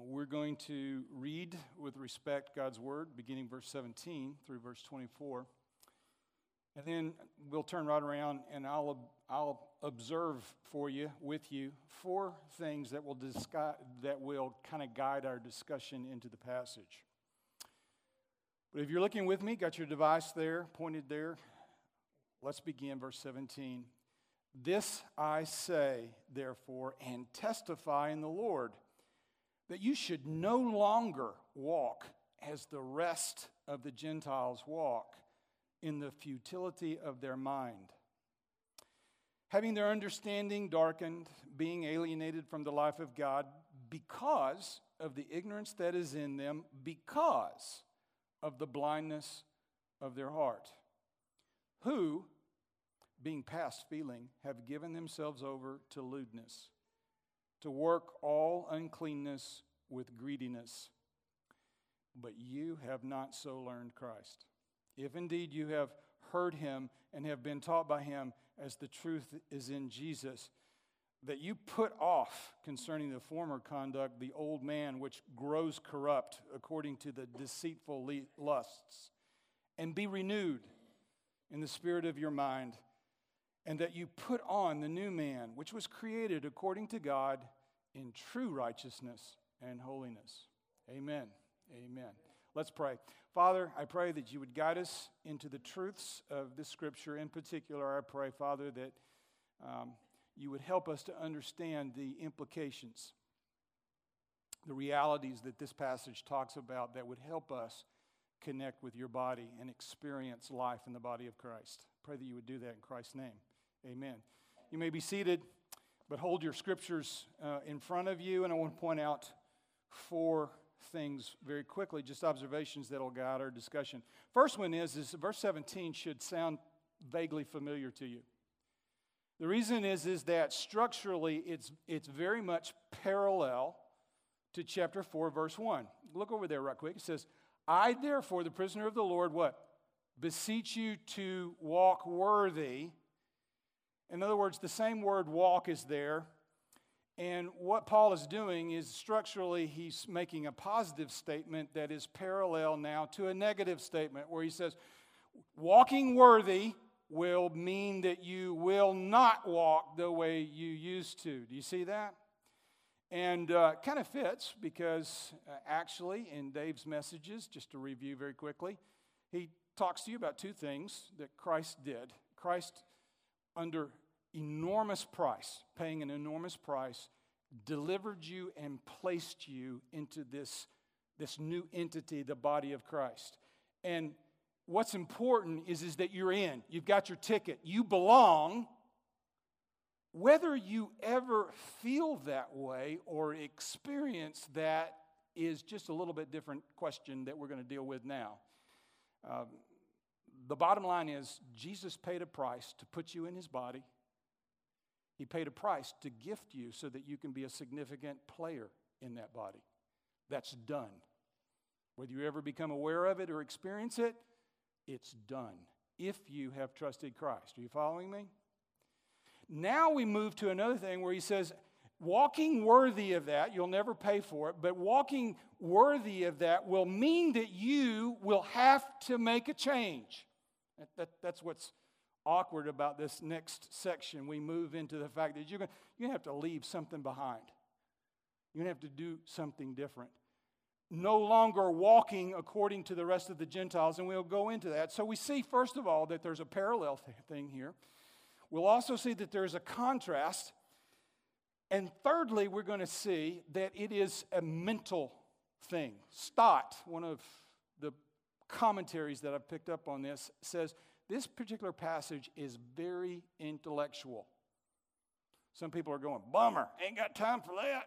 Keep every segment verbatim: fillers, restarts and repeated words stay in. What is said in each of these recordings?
we're going to read with respect God's Word, beginning verse seventeen through verse twenty-four. And then we'll turn right around and I'll I'll observe for you, with you, four things that will discuss, that will kind of guide our discussion into the passage. But if you're looking with me, got your device there, pointed there, let's begin verse seventeen. This I say, therefore, and testify in the Lord, that you should no longer walk as the rest of the Gentiles walk, in the futility of their mind, having their understanding darkened, being alienated from the life of God because of the ignorance that is in them, because of the blindness of their heart, who, being past feeling, have given themselves over to lewdness, to work all uncleanness with greediness. But you have not so learned Christ. If indeed you have heard him and have been taught by him, as the truth is in Jesus, that you put off concerning the former conduct the old man which grows corrupt according to the deceitful lusts, and be renewed in the spirit of your mind, and that you put on the new man which was created according to God in true righteousness and holiness. Amen. Amen. Let's pray. Father, I pray that you would guide us into the truths of this scripture. In particular, I pray, Father, that um, you would help us to understand the implications, the realities that this passage talks about that would help us connect with your body and experience life in the body of Christ. Pray that you would do that in Christ's name. Amen. You may be seated, but hold your scriptures uh, in front of you, and I want to point out four things very quickly, just observations that will guide our discussion. First one is, is verse seventeen should sound vaguely familiar to you. The reason is, is that structurally it's, it's very much parallel to chapter four, verse one. Look over there right quick. It says, I therefore, the prisoner of the Lord, what? Beseech you to walk worthy. In other words, the same word walk is there. And what Paul is doing is structurally he's making a positive statement that is parallel now to a negative statement where he says, walking worthy will mean that you will not walk the way you used to. Do you see that? And uh, it kind of fits because uh, actually in Dave's messages, just to review very quickly, he talks to you about two things that Christ did. Christ, under enormous price, paying an enormous price, delivered you and placed you into this, this new entity, the body of Christ. And what's important is, is that you're in. You've got your ticket. You belong. Whether you ever feel that way or experience that is just a little bit different question that we're going to deal with now. Um, the bottom line is Jesus paid a price to put you in his body. He paid a price to gift you so that you can be a significant player in that body. That's done. Whether you ever become aware of it or experience it, it's done if you have trusted Christ. Are you following me? Now we move to another thing where he says, walking worthy of that, you'll never pay for it, but walking worthy of that will mean that you will have to make a change. That, that, that's what's awkward about this next section. We move into the fact that you're going you're going to have to leave something behind. You're going to have to do something different. No longer walking according to the rest of the Gentiles, and we'll go into that. So we see, first of all, that there's a parallel th- thing here. We'll also see that there's a contrast. And thirdly, we're going to see that it is a mental thing. Stott, one of the commentaries that I've picked up on this, says this particular passage is very intellectual. Some people are going, bummer, ain't got time for that.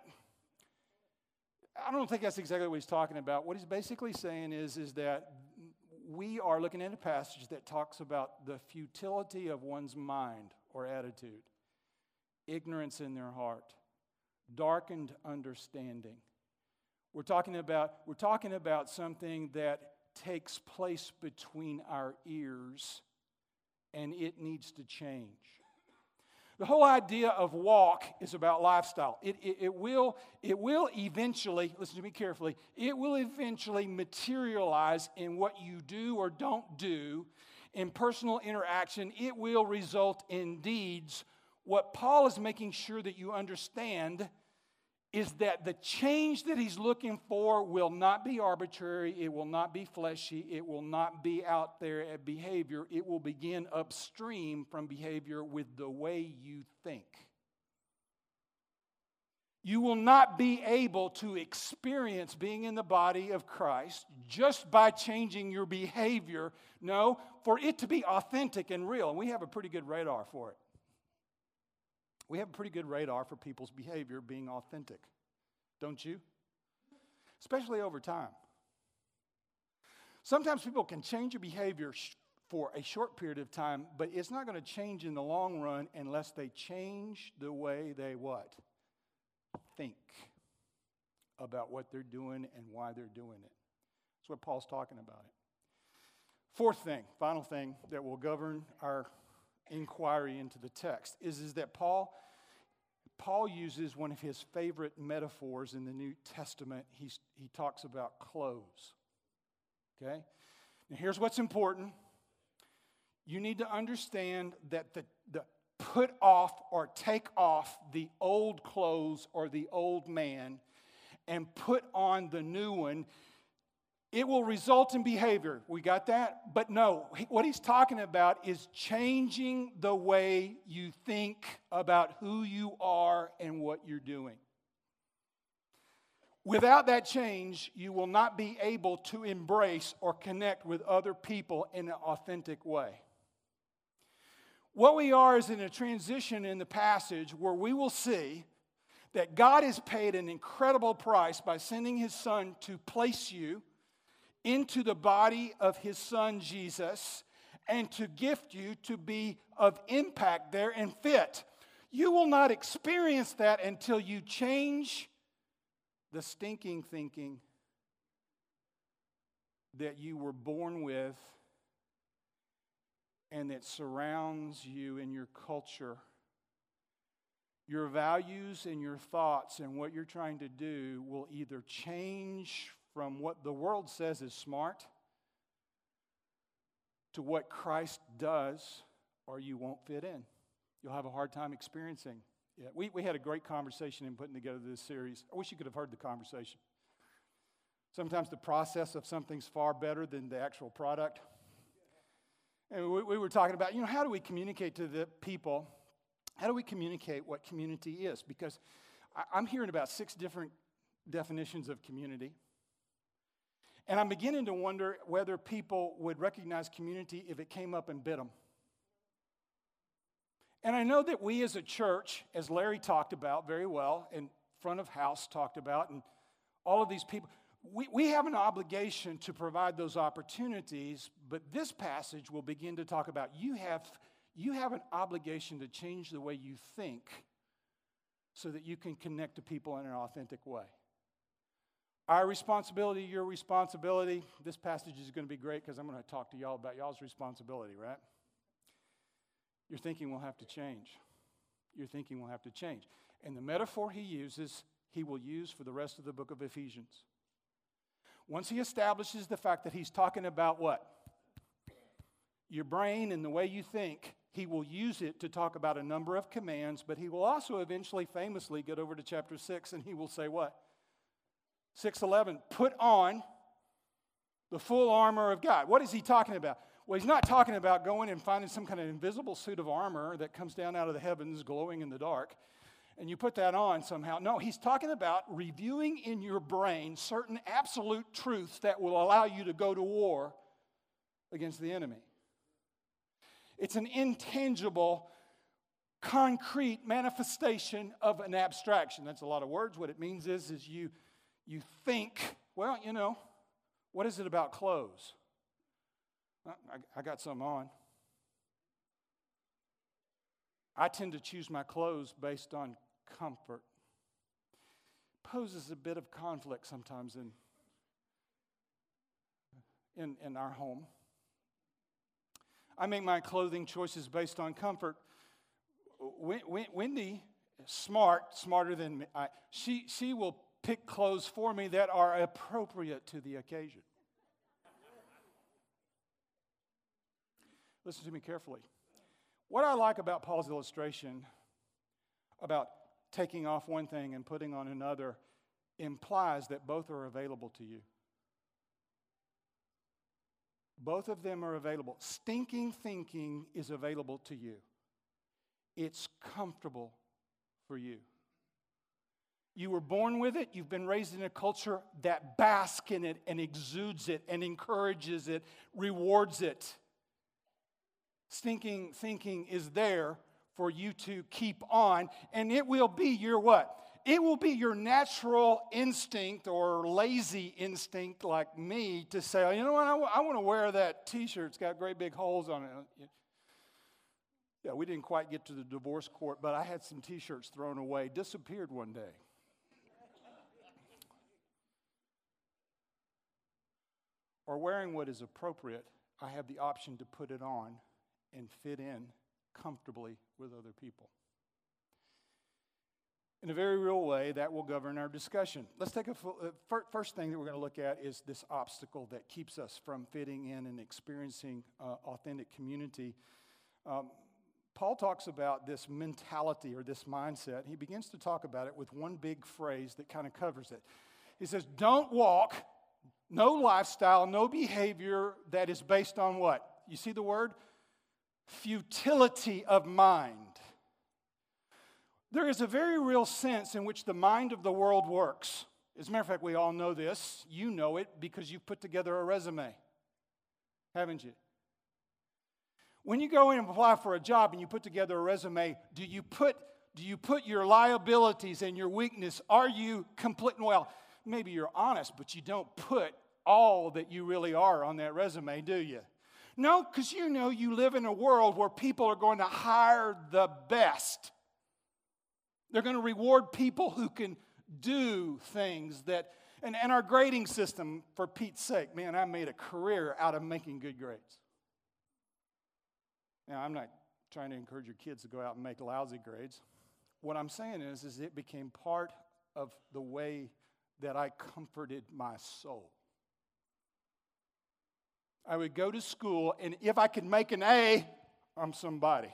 I don't think that's exactly what he's talking about. What he's basically saying is, is that we are looking at a passage that talks about the futility of one's mind or attitude, ignorance in their heart, darkened understanding. We're talking about, we're talking about something that takes place between our ears, and it needs to change. The whole idea of walk is about lifestyle. It, it, it, will, it will eventually, listen to me carefully, it will eventually materialize in what you do or don't do in personal interaction. It will result in deeds. What Paul is making sure that you understand is that the change that he's looking for will not be arbitrary, it will not be fleshy, it will not be out there at behavior. It will begin upstream from behavior with the way you think. You will not be able to experience being in the body of Christ just by changing your behavior. No, for it to be authentic and real, and we have a pretty good radar for it. We have a pretty good radar for people's behavior being authentic, don't you? Especially over time. Sometimes people can change your behavior sh- for a short period of time, but it's not going to change in the long run unless they change the way they what? Think about what they're doing and why they're doing it. That's what Paul's talking about it. Fourth thing, final thing that will govern our inquiry into the text is, is that Paul, Paul uses one of his favorite metaphors in the New Testament. He's, he talks about clothes. Okay? Now here's what's important. You need to understand that the, the put off or take off the old clothes or the old man and put on the new one, it will result in behavior. We got that? But no, what he's talking about is changing the way you think about who you are and what you're doing. Without that change, you will not be able to embrace or connect with other people in an authentic way. What we are is in a transition in the passage where we will see that God has paid an incredible price by sending his son to place you into the body of his son Jesus and to gift you to be of impact there and fit. You will not experience that until you change the stinking thinking that you were born with and that surrounds you in your culture. Your values and your thoughts and what you're trying to do will either change from what the world says is smart to what Christ does, or you won't fit in. You'll have a hard time experiencing it. We, we had a great conversation in putting together this series. I wish you could have heard the conversation. Sometimes the process of something's far better than the actual product. And we, we were talking about, you know, how do we communicate to the people? How do we communicate what community is? Because I, I'm hearing about six different definitions of community. And I'm beginning to wonder whether people would recognize community if it came up and bit them. And I know that we as a church, as Larry talked about very well, and front of house talked about, and all of these people, we, we have an obligation to provide those opportunities, but this passage will begin to talk about you have, you have an obligation to change the way you think so that you can connect to people in an authentic way. Our responsibility, your responsibility. This passage is going to be great because I'm going to talk to y'all about y'all's responsibility, right? Your thinking will have to change. Your thinking will have to change. And the metaphor he uses, he will use for the rest of the book of Ephesians. Once he establishes the fact that he's talking about what? Your brain and the way you think, he will use it to talk about a number of commands, but he will also eventually famously get over to chapter six and he will say what? six eleven, put on the full armor of God. What is he talking about? Well, he's not talking about going and finding some kind of invisible suit of armor that comes down out of the heavens glowing in the dark, and you put that on somehow. No, he's talking about reviewing in your brain certain absolute truths that will allow you to go to war against the enemy. It's an intangible, concrete manifestation of an abstraction. That's a lot of words. What it means is, is you You think, well, you know, what is it about clothes? I, I got some on. I tend to choose my clothes based on comfort. Poses a bit of conflict sometimes in, in, in our home. I make my clothing choices based on comfort. Wendy, smart, smarter than me, I, she, she will pick clothes for me that are appropriate to the occasion. Listen to me carefully. What I like about Paul's illustration about taking off one thing and putting on another implies that both are available to you. Both of them are available. Stinking thinking is available to you. It's comfortable for you. You were born with it. You've been raised in a culture that basks in it and exudes it and encourages it, rewards it. Stinking thinking is there for you to keep on, and it will be your what? It will be your natural instinct or lazy instinct like me to say, oh, you know what, I, w- I want to wear that T-shirt. It's got great big holes on it. Yeah, we didn't quite get to the divorce court, but I had some T-shirts thrown away, disappeared one day. Or wearing what is appropriate, I have the option to put it on and fit in comfortably with other people. In a very real way, that will govern our discussion. Let's take a full, uh, first thing that we're going to look at is this obstacle that keeps us from fitting in and experiencing uh, authentic community. Um, Paul talks about this mentality or this mindset. He begins to talk about it with one big phrase that kind of covers it. He says, don't walk, no lifestyle, no behavior that is based on what? You see the word? Futility of mind. There is a very real sense in which the mind of the world works. As a matter of fact, we all know this. You know it because you've put together a resume, haven't you? When you go in and apply for a job and you put together a resume, do you put, do you put your liabilities and your weakness? Are you complete? Well, maybe you're honest, but you don't put all that you really are on that resume, do you? No, because you know you live in a world where people are going to hire the best. They're going to reward people who can do things that, and, and our grading system, for Pete's sake, man, I made a career out of making good grades. Now, I'm not trying to encourage your kids to go out and make lousy grades. What I'm saying is, is it became part of the way that I comforted my soul. I would go to school, and if I could make an A, I'm somebody.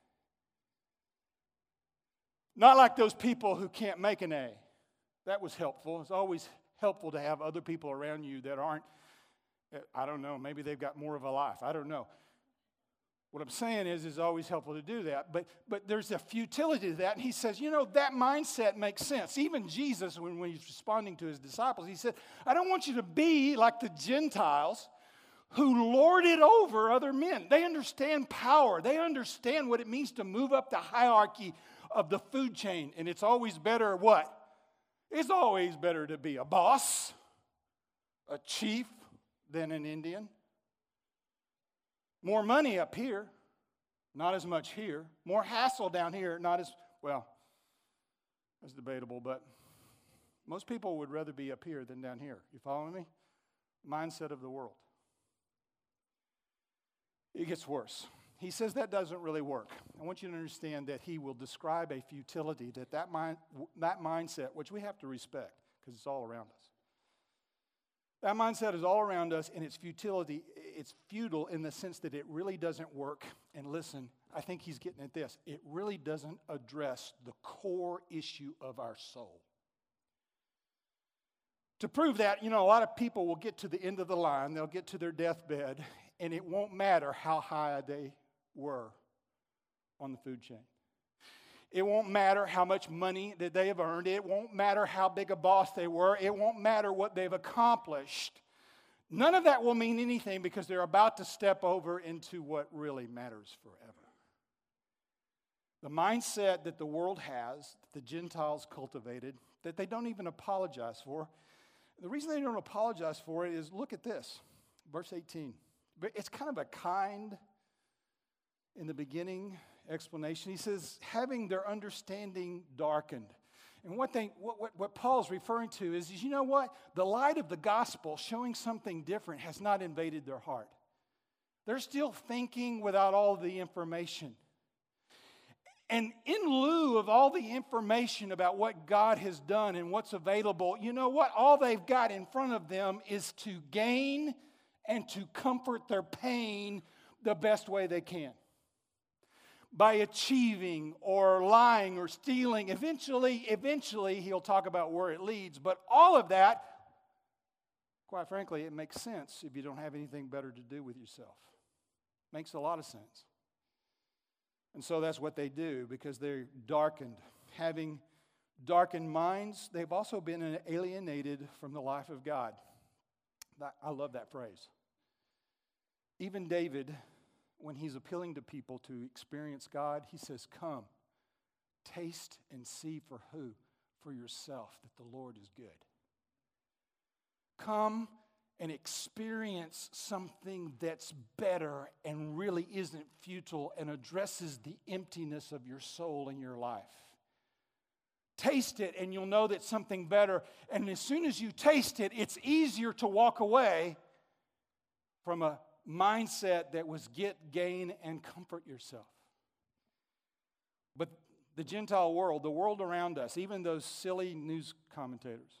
Not like those people who can't make an A. That was helpful. It's always helpful to have other people around you that aren't, I don't know, maybe they've got more of a life. I don't know. What I'm saying is, it's always helpful to do that. But, but there's a futility to that. And he says, you know, that mindset makes sense. Even Jesus, when, when he's responding to his disciples, he said, I don't want you to be like the Gentiles who lord it over other men. They understand power. They understand what it means to move up the hierarchy of the food chain. And it's always better what? It's always better to be a boss, a chief, than an Indian. More money up here, not as much here. More hassle down here, not as, well, that's debatable, but most people would rather be up here than down here. You following me? Mindset of the world. It gets worse. He says that doesn't really work. I want you to understand that he will describe a futility, that that, mind, that mindset, which we have to respect because it's all around us. That mindset is all around us, and its futility, it's futile in the sense that it really doesn't work. And listen, I think he's getting at this. It really doesn't address the core issue of our soul. To prove that, you know, a lot of people will get to the end of the line, they'll get to their deathbed, and it won't matter how high they were on the food chain. It won't matter how much money that they have earned. It won't matter how big a boss they were. It won't matter what they've accomplished. None of that will mean anything because they're about to step over into what really matters forever. The mindset that the world has, that the Gentiles cultivated, that they don't even apologize for. The reason they don't apologize for it is, look at this, verse eighteen. It's kind of a kind, in the beginning, explanation. He says, having their understanding darkened. And what, they, what, what, what Paul's referring to is, is, you know what? The light of the gospel showing something different has not invaded their heart. They're still thinking without all the information. And in lieu of all the information about what God has done and what's available, you know what? All they've got in front of them is to gain and to comfort their pain the best way they can. By achieving or lying or stealing, eventually, eventually he'll talk about where it leads. But all of that, quite frankly, it makes sense if you don't have anything better to do with yourself. Makes a lot of sense. And so that's what they do, because they're darkened. Having darkened minds, they've also been alienated from the life of God. I love that phrase. Even David, when he's appealing to people to experience God, he says, come, taste and see for who? For yourself, that the Lord is good. Come and experience something that's better and really isn't futile and addresses the emptiness of your soul and your life. Taste it and you'll know that something better. And as soon as you taste it, it's easier to walk away from a mindset that was get, gain, and comfort yourself. But the Gentile world, the world around us, even those silly news commentators,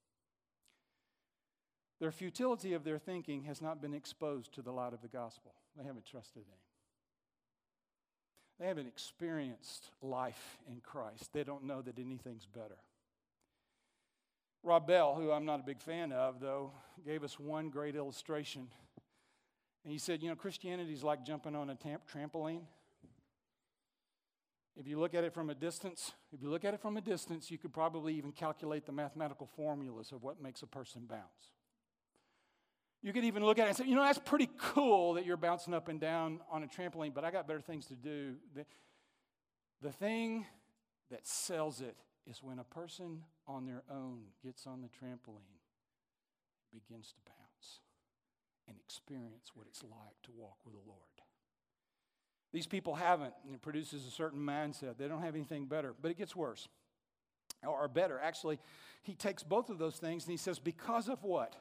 their futility of their thinking has not been exposed to the light of the gospel. They haven't trusted Him. They haven't experienced life in Christ. They don't know that anything's better. Rob Bell, who I'm not a big fan of, though, gave us one great illustration. And he said, you know, Christianity is like jumping on a tam- trampoline. If you look at it from a distance, if you look at it from a distance, you could probably even calculate the mathematical formulas of what makes a person bounce. You could even look at it and say, you know, that's pretty cool that you're bouncing up and down on a trampoline, but I got better things to do. The, the thing that sells it is when a person on their own gets on the trampoline, begins to bounce, and experience what it's like to walk with the Lord. These people haven't, and it produces a certain mindset. They don't have anything better, but it gets worse. Or better, actually, he takes both of those things and he says, because of what?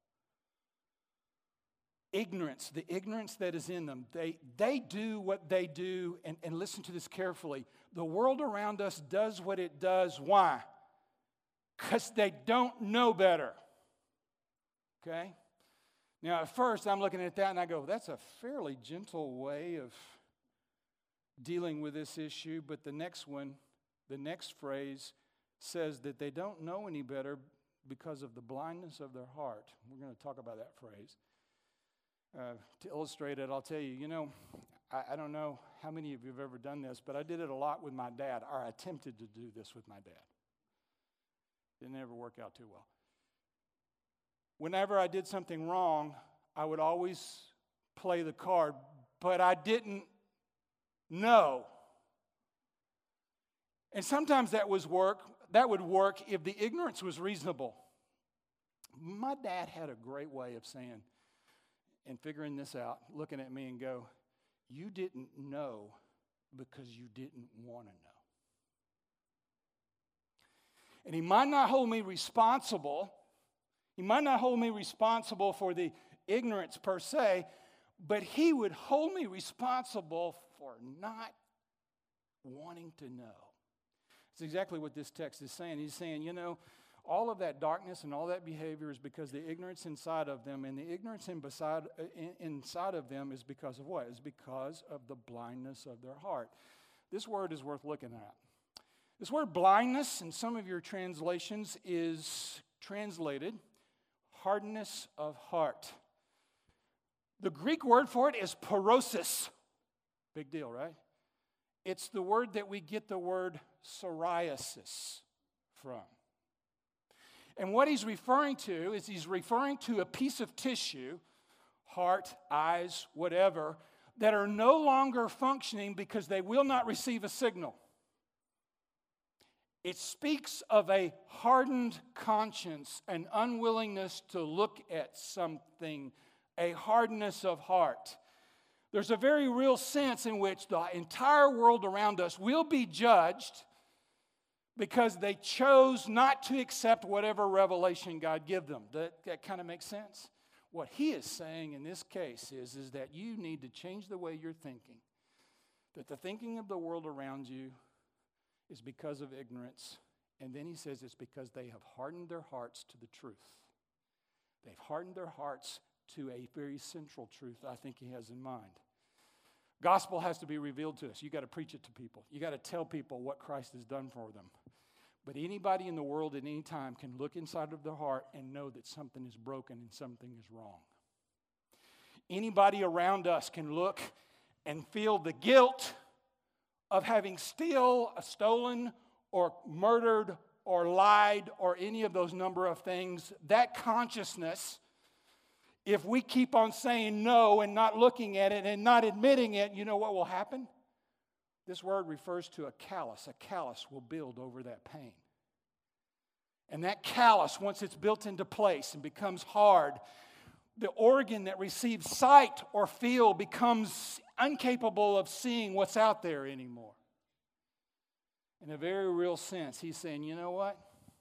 Ignorance, the ignorance that is in them. They, they do what they do, and, and listen to this carefully. The world around us does what it does. Why? Because they don't know better. Okay? Now, at first, I'm looking at that and I go, that's a fairly gentle way of dealing with this issue. But the next one, the next phrase says that they don't know any better because of the blindness of their heart. We're going to talk about that phrase. Uh, to illustrate it, I'll tell you, you know, I, I don't know how many of you have ever done this, but I did it a lot with my dad, or I attempted to do this with my dad. Didn't ever work out too well. Whenever I did something wrong, I would always play the card, but I didn't know. And sometimes that was work. That would work if the ignorance was reasonable. My dad had a great way of saying, and figuring this out, looking at me and go, you didn't know because you didn't want to know. And he might not hold me responsible. He might not hold me responsible for the ignorance per se, but he would hold me responsible for not wanting to know. It's exactly what this text is saying. He's saying, you know, all of that darkness and all that behavior is because the ignorance inside of them, and the ignorance in beside, in, inside of them is because of what? It's because of the blindness of their heart. This word is worth looking at. This word blindness, in some of your translations, is translated hardness of heart. The Greek word for it is porosis. Big deal, right? It's the word that we get the word psoriasis from. And what he's referring to is he's referring to a piece of tissue, heart, eyes, whatever, that are no longer functioning because they will not receive a signal. It speaks of a hardened conscience, an unwillingness to look at something, a hardness of heart. There's a very real sense in which the entire world around us will be judged because they chose not to accept whatever revelation God gave them. That, that kind of makes sense? What he is saying in this case is, is that you need to change the way you're thinking. That the thinking of the world around you is because of ignorance. And then he says it's because they have hardened their hearts to the truth. They've hardened their hearts to a very central truth I think he has in mind. Gospel has to be revealed to us. You got to preach it to people. You got to tell people what Christ has done for them. But anybody in the world at any time can look inside of their heart and know that something is broken and something is wrong. Anybody around us can look and feel the guilt of having steal, stolen, or murdered, or lied, or any of those number of things. That consciousness, if we keep on saying no and not looking at it and not admitting it, you know what will happen? This word refers to a callus. A callus will build over that pain. And that callus, once it's built into place and becomes hard, the organ that receives sight or feel becomes incapable of seeing what's out there anymore. In a very real sense, he's saying, you know what?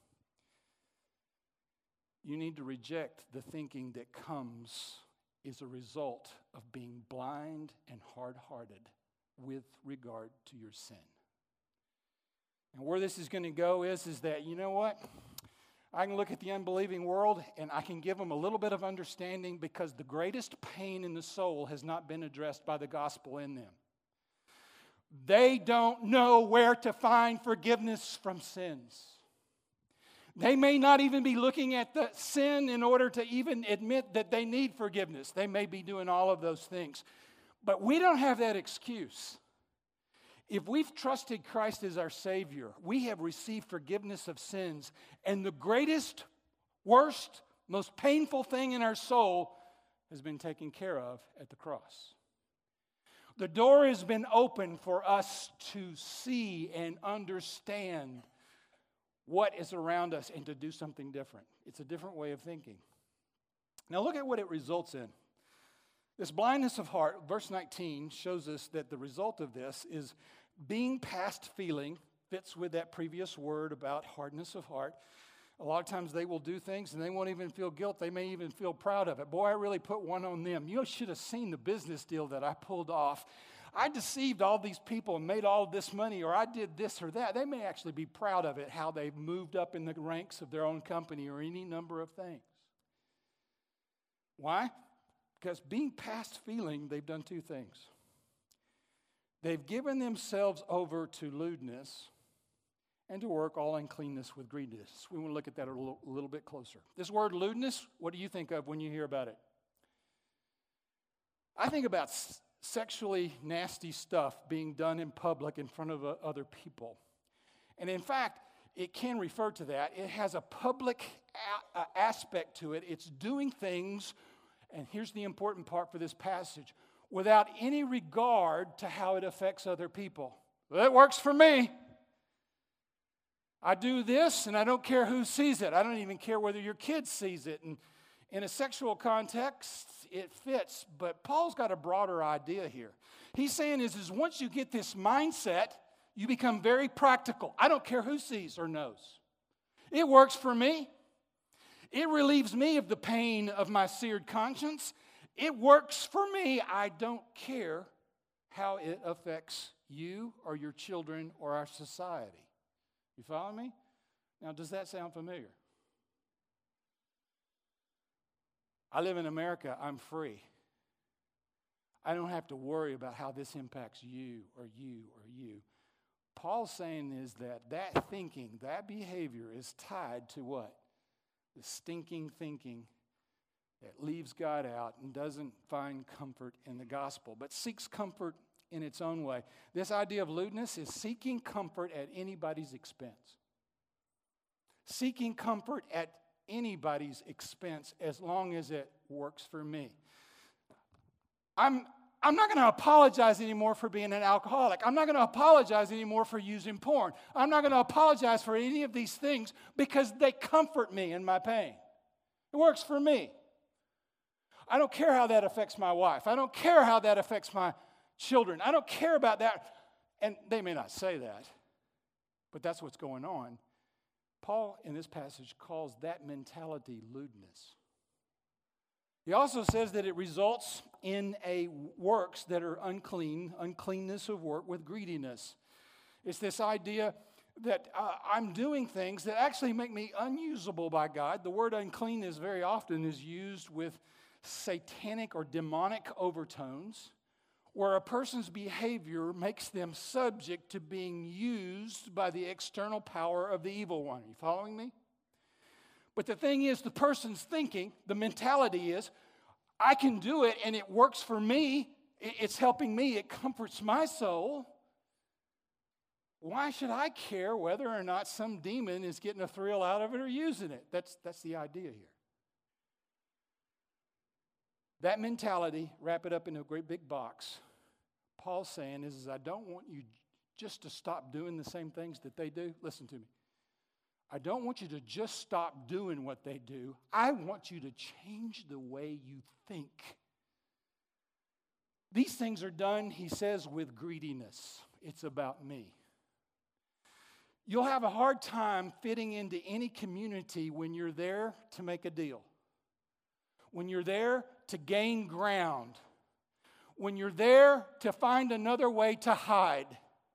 You need to reject the thinking that comes as a result of being blind and hard-hearted with regard to your sin. And where this is going to go is, is that, you know what? I can look at the unbelieving world and I can give them a little bit of understanding because the greatest pain in the soul has not been addressed by the gospel in them. They don't know where to find forgiveness from sins. They may not even be looking at the sin in order to even admit that they need forgiveness. They may be doing all of those things. But we don't have that excuse. If we've trusted Christ as our Savior, we have received forgiveness of sins. And the greatest, worst, most painful thing in our soul has been taken care of at the cross. The door has been opened for us to see and understand what is around us and to do something different. It's a different way of thinking. Now look at what it results in. This blindness of heart, verse nineteen, shows us that the result of this is being past feeling, fits with that previous word about hardness of heart. A lot of times they will do things and they won't even feel guilt. They may even feel proud of it. Boy, I really put one on them. You should have seen the business deal that I pulled off. I deceived all these people and made all this money, or I did this or that. They may actually be proud of it, how they've moved up in the ranks of their own company or any number of things. Why? Because being past feeling, they've done two things. They've given themselves over to lewdness and to work all uncleanness with greediness. We want to look at that a little, a little bit closer. This word lewdness, what do you think of when you hear about it? I think about s- sexually nasty stuff being done in public in front of uh, other people. And in fact, it can refer to that. It has a public a- uh, aspect to it. It's doing things, and here's the important part for this passage, without any regard to how it affects other people. Well, it works for me. I do this, and I don't care who sees it. I don't even care whether your kid sees it. And in a sexual context, it fits. But Paul's got a broader idea here. He's saying is, is once you get this mindset, you become very practical. I don't care who sees or knows. It works for me. It relieves me of the pain of my seared conscience. It works for me. I don't care how it affects you or your children or our society. You follow me? Now, does that sound familiar? I live in America. I'm free. I don't have to worry about how this impacts you or you or you. Paul's saying is that that thinking, that behavior is tied to what? The stinking thinking that leaves God out and doesn't find comfort in the gospel, but seeks comfort in its own way. This idea of lewdness is seeking comfort at anybody's expense. Seeking comfort at anybody's expense as long as it works for me. I'm, I'm not going to apologize anymore for being an alcoholic. I'm not going to apologize anymore for using porn. I'm not going to apologize for any of these things because they comfort me in my pain. It works for me. I don't care how that affects my wife. I don't care how that affects my children. I don't care about that. And they may not say that, but that's what's going on. Paul, in this passage, calls that mentality lewdness. He also says that it results in a works that are unclean, uncleanness of work with greediness. It's this idea that uh, I'm doing things that actually make me unusable by God. The word unclean is very often is used with satanic or demonic overtones, where a person's behavior makes them subject to being used by the external power of the evil one. Are you following me? But the thing is, the person's thinking, the mentality is, I can do it and it works for me. It's helping me. It comforts my soul. Why should I care whether or not some demon is getting a thrill out of it or using it? That's, that's the idea here. That mentality, wrap it up in a great big box. Paul's saying is, is I don't want you just to stop doing the same things that they do. Listen to me. I don't want you to just stop doing what they do. I want you to change the way you think. These things are done, he says, with greediness. It's about me. You'll have a hard time fitting into any community when you're there to make a deal. When you're there to gain ground. When you're there to find another way to hide.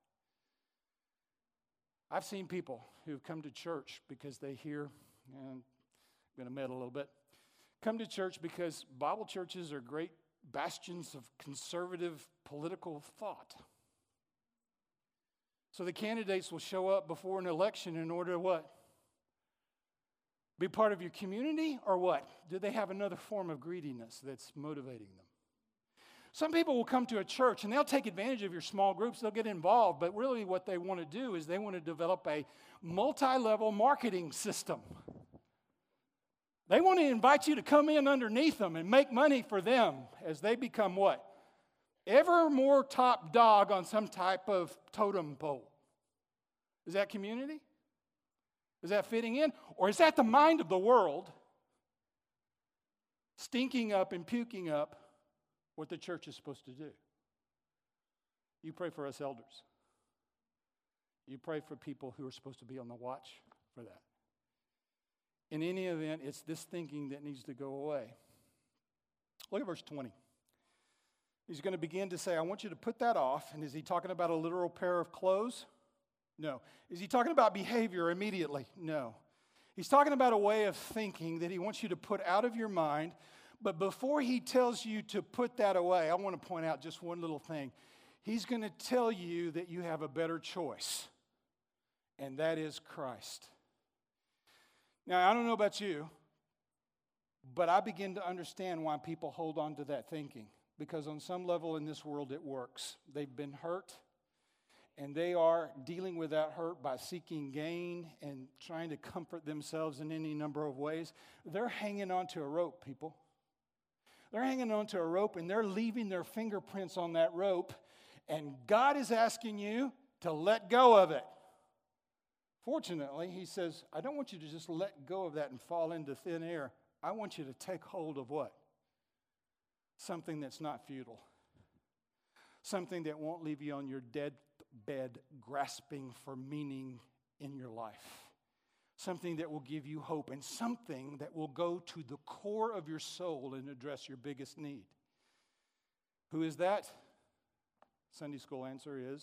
I've seen people who've come to church because they hear, and I'm going to meddle a little bit, come to church because Bible churches are great bastions of conservative political thought. So the candidates will show up before an election in order to what? Be part of your community, or what? Do they have another form of greediness that's motivating them? Some people will come to a church and they'll take advantage of your small groups. They'll get involved, but really what they want to do is they want to develop a multi-level marketing system. They want to invite you to come in underneath them and make money for them as they become what? Ever more top dog on some type of totem pole. Is that community? Is that fitting in? Or is that the mind of the world stinking up and puking up what the church is supposed to do? You pray for us elders. You pray for people who are supposed to be on the watch for that. In any event, it's this thinking that needs to go away. Look at verse twenty. He's going to begin to say, I want you to put that off. And is he talking about a literal pair of clothes? No. Is he talking about behavior immediately? No. He's talking about a way of thinking that he wants you to put out of your mind. But before he tells you to put that away, I want to point out just one little thing. He's going to tell you that you have a better choice, and that is Christ. Now, I don't know about you, but I begin to understand why people hold on to that thinking. Because on some level in this world it works. They've been hurt, and they are dealing with that hurt by seeking gain and trying to comfort themselves in any number of ways. They're hanging on to a rope, people. They're hanging on to a rope, and they're leaving their fingerprints on that rope, and God is asking you to let go of it. Fortunately, he says, I don't want you to just let go of that and fall into thin air. I want you to take hold of what? Something that's not futile. Something that won't leave you on your deathbed grasping for meaning in your life. Something that will give you hope, and something that will go to the core of your soul and address your biggest need. Who is that? Sunday school answer is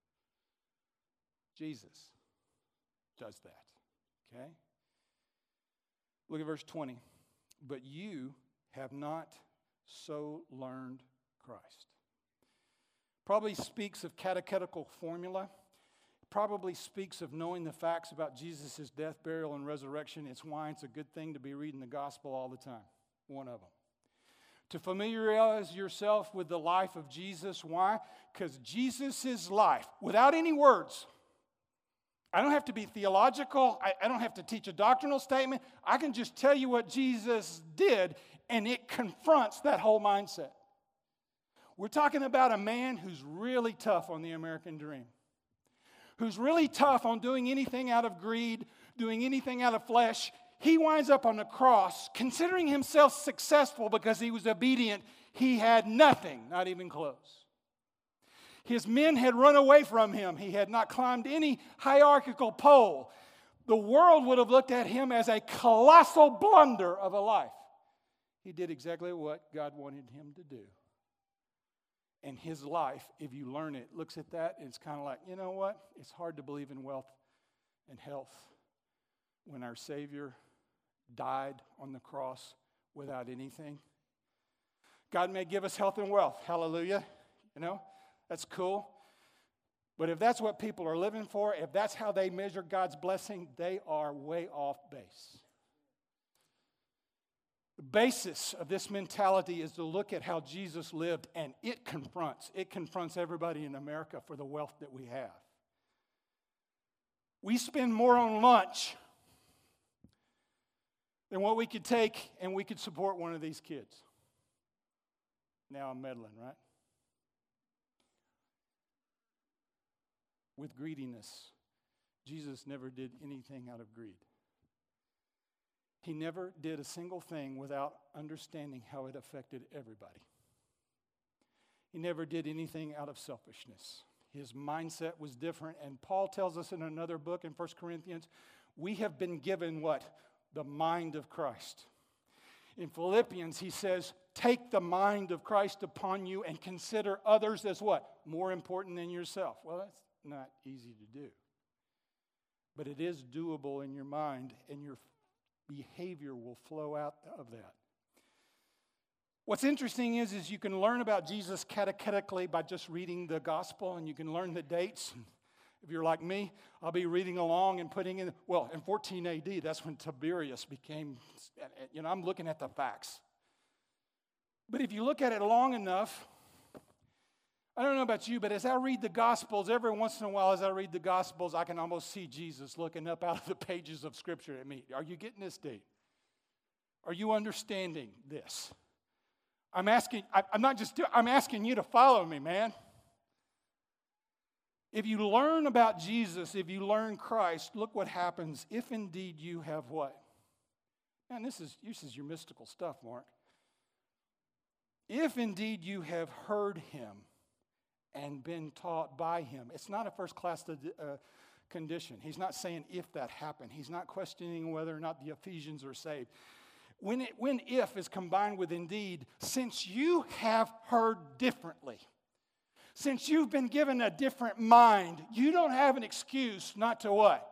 Jesus does that. Okay? Look at verse twenty. But you have not so learned Christ. Probably speaks of catechetical formula. Probably speaks of knowing the facts about Jesus' death, burial, and resurrection. It's why it's a good thing to be reading the gospel all the time. One of them. To familiarize yourself with the life of Jesus. Why? Because Jesus' life, without any words. I don't have to be theological. I, I don't have to teach a doctrinal statement. I can just tell you what Jesus did, and it confronts that whole mindset. We're talking about a man who's really tough on the American dream, who's really tough on doing anything out of greed, doing anything out of flesh. He winds up on the cross, considering himself successful because he was obedient. He had nothing, not even clothes. His men had run away from him. He had not climbed any hierarchical pole. The world would have looked at him as a colossal blunder of a life. He did exactly what God wanted him to do. And his life, if you learn it, looks at that and it's kind of like, you know what? It's hard to believe in wealth and health when our Savior died on the cross without anything? God may give us health and wealth. Hallelujah. You know, that's cool. But if that's what people are living for, if that's how they measure God's blessing, they are way off base. The basis of this mentality is to look at how Jesus lived, and it confronts, it confronts everybody in America for the wealth that we have. We spend more on lunch than what we could take, and we could support one of these kids. Now I'm meddling, right? With greediness, Jesus never did anything out of greed. He never did a single thing without understanding how it affected everybody. He never did anything out of selfishness. His mindset was different. And Paul tells us in another book in First Corinthians, we have been given what? The mind of Christ. In Philippians, he says, take the mind of Christ upon you and consider others as what? More important than yourself. Well, that's not easy to do. But it is doable in your mind, and your behavior will flow out of that. What's interesting is, is you can learn about Jesus catechetically by just reading the gospel, and you can learn the dates. If you're like me, I'll be reading along and putting in, well, in fourteen A D, that's when Tiberius became, you know, I'm looking at the facts. But if you look at it long enough, I don't know about you, but as I read the Gospels, every once in a while as I read the Gospels, I can almost see Jesus looking up out of the pages of Scripture at me. Are you getting this, Dave? Are you understanding this? I'm asking, I, I'm not just, I'm asking you to follow me, man. If you learn about Jesus, if you learn Christ, look what happens if indeed you have what? Man, this is, this is your mystical stuff, Mark. If indeed you have heard him and been taught by him. It's not a first-class uh, condition. He's not saying if that happened. He's not questioning whether or not the Ephesians are saved. When, it, when if is combined with indeed, since you have heard differently, since you've been given a different mind, you don't have an excuse not to what?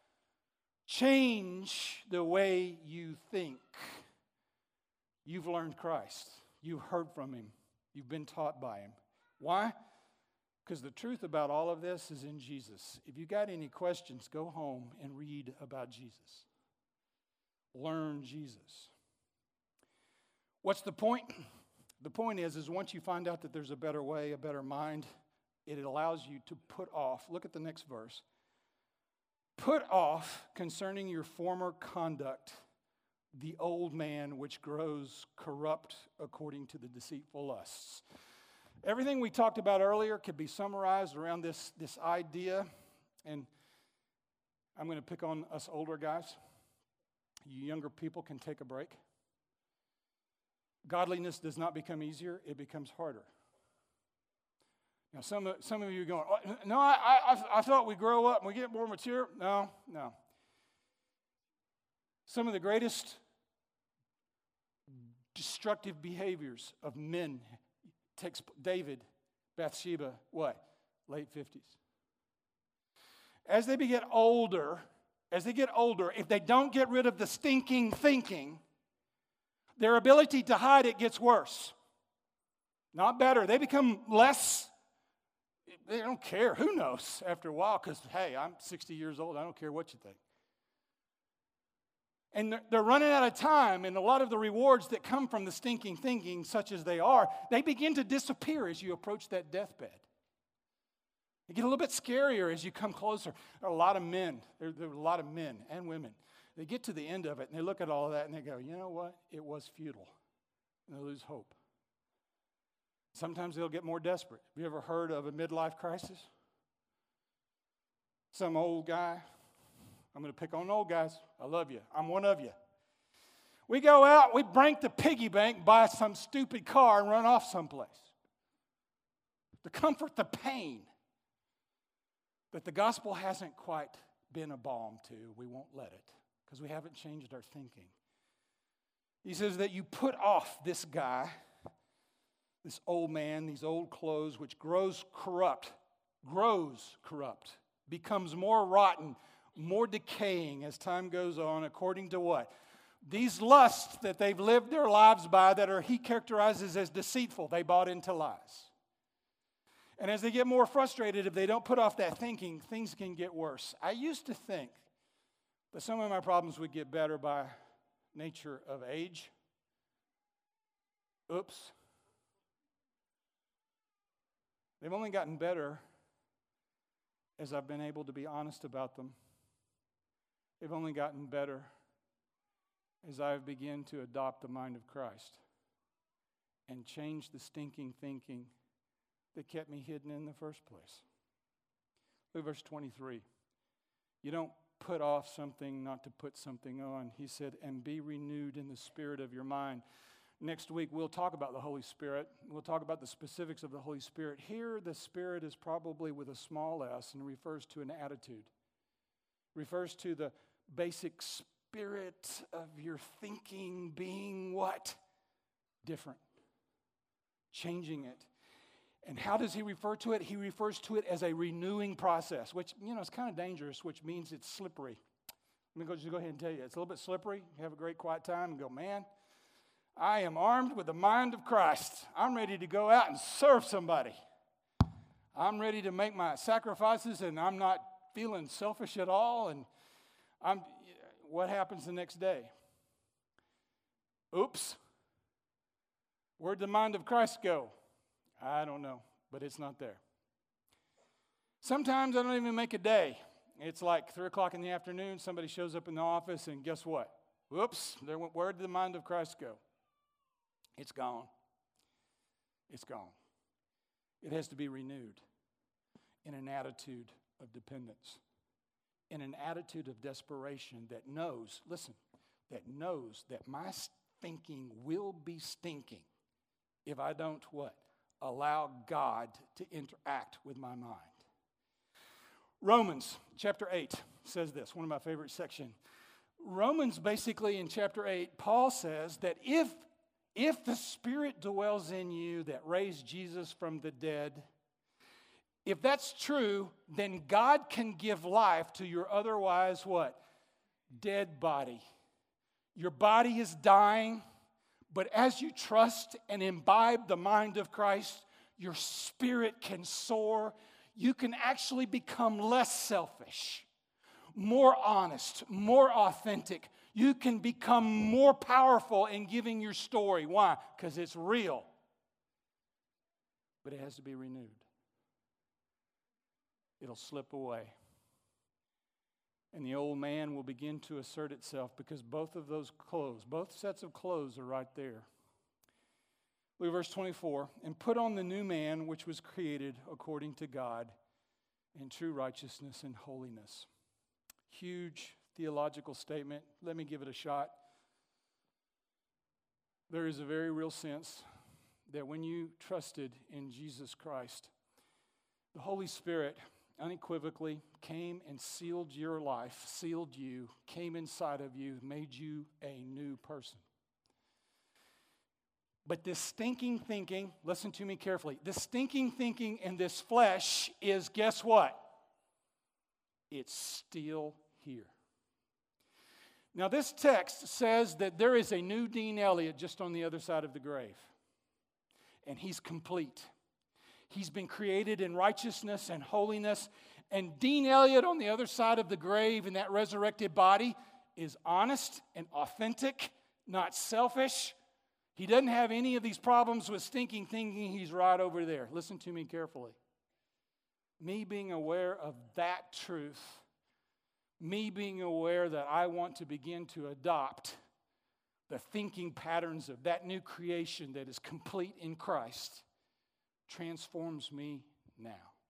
Change the way you think. You've learned Christ. You've heard from him. You've been taught by him. Why? Because the truth about all of this is in Jesus. If you got any questions, go home and read about Jesus. Learn Jesus. What's the point? The point is, is once you find out that there's a better way, a better mind, it allows you to put off. Look at the next verse. Put off concerning your former conduct the old man which grows corrupt according to the deceitful lusts. Everything we talked about earlier could be summarized around this, this idea, and I'm going to pick on us older guys. You younger people can take a break. Godliness does not become easier, it becomes harder. Now, some, some of you are going, oh, no, I, I, I thought we grow up and we get more mature. No, no. Some of the greatest destructive behaviors of men takes David, Bathsheba, what? Late fifties. As they get older, as they get older, if they don't get rid of the stinking thinking, their ability to hide it gets worse. Not better. They become less, they don't care. Who knows after a while? Because, hey, I'm sixty years old. I don't care what you think. And they're running out of time, and a lot of the rewards that come from the stinking thinking, such as they are, they begin to disappear as you approach that deathbed. They get a little bit scarier as you come closer. There are a lot of men, there, there are a lot of men and women. They get to the end of it, and they look at all of that, and they go, you know what? It was futile. And they lose hope. Sometimes they'll get more desperate. Have you ever heard of a midlife crisis? Some old guy. I'm going to pick on old guys. I love you. I'm one of you. We go out, we break the piggy bank, buy some stupid car, and run off someplace. To comfort the pain that the gospel hasn't quite been a balm to, we won't let it, because we haven't changed our thinking. He says that you put off this guy, this old man, these old clothes, which grows corrupt, grows corrupt, becomes more rotten, more decaying as time goes on, according to what? These lusts that they've lived their lives by that are he characterizes as deceitful. They bought into lies. And as they get more frustrated, if they don't put off that thinking, things can get worse. I used to think that some of my problems would get better by nature of age. Oops. They've only gotten better as I've been able to be honest about them. They've only gotten better as I've begun to adopt the mind of Christ and change the stinking thinking that kept me hidden in the first place. Look at verse twenty-three. You don't put off something not to put something on. He said, and be renewed in the spirit of your mind. Next week, we'll talk about the Holy Spirit. We'll talk about the specifics of the Holy Spirit. Here, the Spirit is probably with a small s and refers to an attitude. Refers to the basic spirit of your thinking being what? Different. Changing it. And how does he refer to it? He refers to it as a renewing process, which, you know, it's kind of dangerous, which means it's slippery. Let me go, just go ahead and tell you, it's a little bit slippery. You have a great quiet time and go, man, I am armed with the mind of Christ. I'm ready to go out and serve somebody. I'm ready to make my sacrifices, and I'm not feeling selfish at all. And I'm. What happens the next day? Oops. Where'd the mind of Christ go? I don't know, but it's not there. Sometimes I don't even make a day. It's like three o'clock in the afternoon, somebody shows up in the office, and guess what? Whoops, there went, where did the mind of Christ go? It's gone. It's gone. It has to be renewed in an attitude of dependence, in an attitude of desperation that knows, listen, that knows that my thinking will be stinking if I don't what? Allow God to interact with my mind. Romans chapter eight says this, one of my favorite sections. Romans basically in chapter eight, Paul says that if, if the Spirit dwells in you that raised Jesus from the dead, if that's true, then God can give life to your otherwise what? Dead body. Your body is dying, but as you trust and imbibe the mind of Christ, your spirit can soar. You can actually become less selfish, more honest, more authentic. You can become more powerful in giving your story. Why? Because it's real. But it has to be renewed. It'll slip away. And the old man will begin to assert itself because both of those clothes, both sets of clothes are right there. Look at verse twenty-four. And put on the new man which was created according to God in true righteousness and holiness. Huge theological statement. Let me give it a shot. There is a very real sense that when you trusted in Jesus Christ, the Holy Spirit unequivocally came and sealed your life, sealed you, came inside of you, made you a new person. But this stinking thinking, listen to me carefully, this stinking thinking in this flesh is, guess what? It's still here. Now this text says that there is a new Dean Elliott just on the other side of the grave. And he's complete. He's been created in righteousness and holiness. And Dean Elliott on the other side of the grave in that resurrected body is honest and authentic, not selfish. He doesn't have any of these problems with stinking thinking. He's right over there. Listen to me carefully. Me being aware of that truth, me being aware that I want to begin to adopt the thinking patterns of that new creation that is complete in Christ, transforms me now.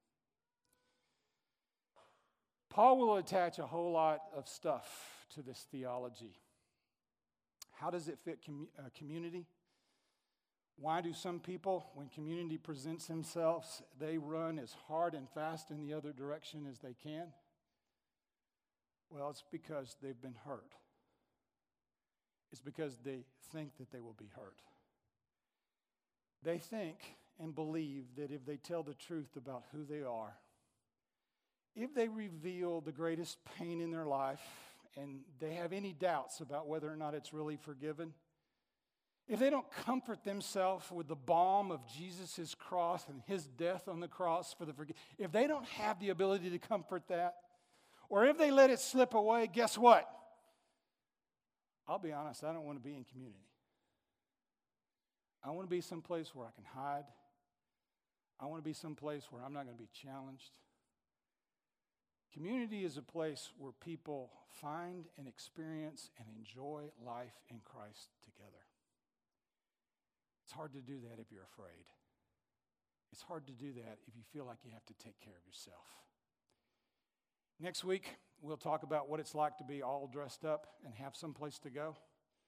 Paul will attach a whole lot of stuff to this theology. How does it fit com- uh, community? Why do some people, when community presents themselves, they run as hard and fast in the other direction as they can? Well, it's because they've been hurt. It's because they think that they will be hurt. They think and believe that if they tell the truth about who they are, if they reveal the greatest pain in their life and they have any doubts about whether or not it's really forgiven, if they don't comfort themselves with the balm of Jesus' cross and his death on the cross for the forgiveness, if they don't have the ability to comfort that, or if they let it slip away, guess what? I'll be honest, I don't want to be in community. I want to be someplace where I can hide. I want to be someplace where I'm not going to be challenged. Community is a place where people find and experience and enjoy life in Christ together. It's hard to do that if you're afraid. It's hard to do that if you feel like you have to take care of yourself. Next week, we'll talk about what it's like to be all dressed up and have some place to go.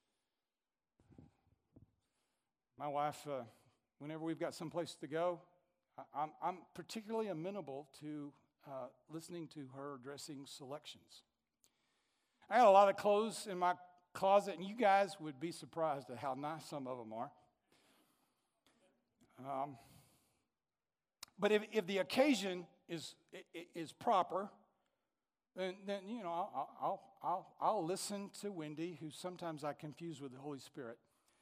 My wife, uh, whenever we've got some place to go, I, I'm, I'm particularly amenable to uh, listening to her dressing selections. I got a lot of clothes in my closet, and you guys would be surprised at how nice some of them are. Um, but if, if the occasion is is proper, then, then you know I'll, I'll I'll I'll listen to Wendy, who sometimes I confuse with the Holy Spirit.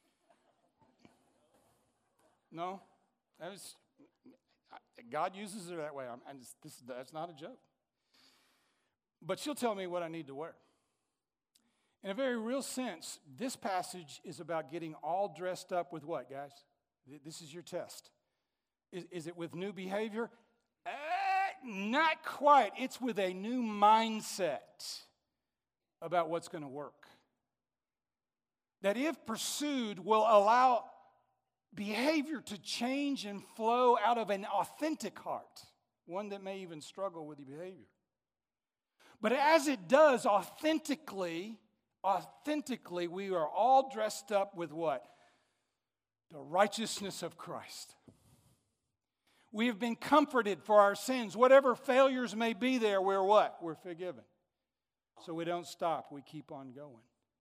No, that is God uses her that way. I'm, and this that's not a joke. But she'll tell me what I need to wear. In a very real sense, this passage is about getting all dressed up with what, guys? This is your test. Is, is it with new behavior? Uh, not quite. It's with a new mindset about what's going to work. That if pursued will allow behavior to change and flow out of an authentic heart, one that may even struggle with the behavior. But as it does authentically, authentically, we are all dressed up with what? The righteousness of Christ. We have been comforted for our sins. Whatever failures may be there, we're what? We're forgiven. So we don't stop. We keep on going.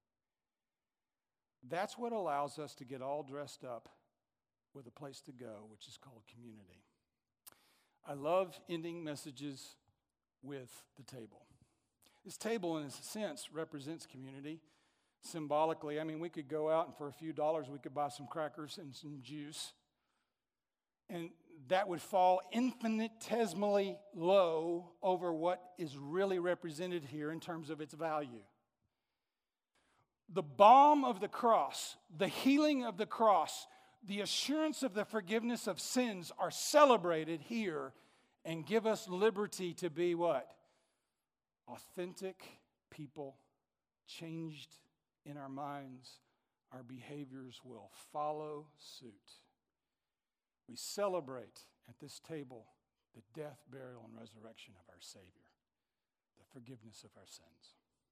That's what allows us to get all dressed up with a place to go, which is called community. I love ending messages with the table. This table, in a sense, represents community. Symbolically, I mean, we could go out and for a few dollars we could buy some crackers and some juice. And that would fall infinitesimally low over what is really represented here in terms of its value. The balm of the cross, the healing of the cross, the assurance of the forgiveness of sins are celebrated here and give us liberty to be what? Authentic people, changed in our minds. Our behaviors will follow suit. We celebrate at this table the death, burial, and resurrection of our Savior, the forgiveness of our sins.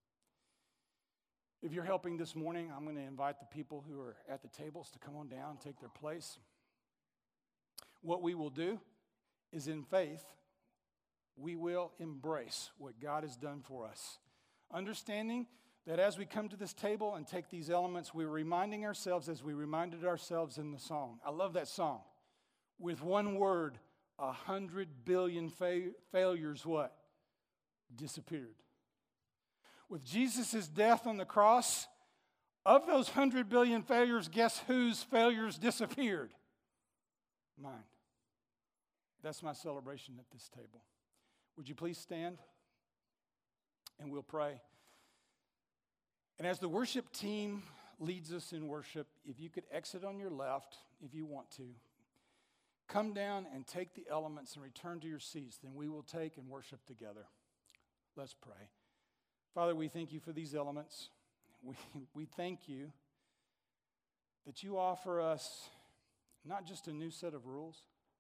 If you're helping this morning, I'm going to invite the people who are at the tables to come on down and take their place. What we will do is in faith, we will embrace what God has done for us. Understanding that as we come to this table and take these elements, we're reminding ourselves as we reminded ourselves in the song. I love that song. With one word, a hundred billion fa- failures what? Disappeared. With Jesus' death on the cross, of those hundred billion failures, guess whose failures disappeared? Mine. That's my celebration at this table. Would you please stand? And we'll pray. And as the worship team leads us in worship, if you could exit on your left, if you want to, come down and take the elements and return to your seats, then we will take and worship together. Let's pray. Father, we thank you for these elements. We, we thank you that you offer us not just a new set of rules,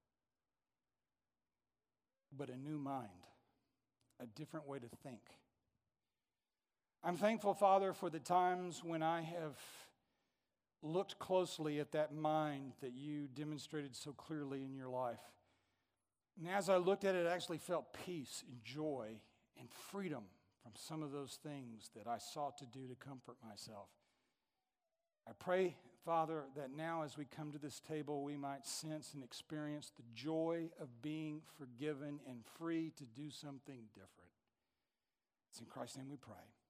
but a new mind, a different way to think. I'm thankful, Father, for the times when I have looked closely at that mind that you demonstrated so clearly in your life. And as I looked at it, I actually felt peace and joy and freedom from some of those things that I sought to do to comfort myself. I pray, Father, that now as we come to this table, we might sense and experience the joy of being forgiven and free to do something different. It's in Christ's name we pray.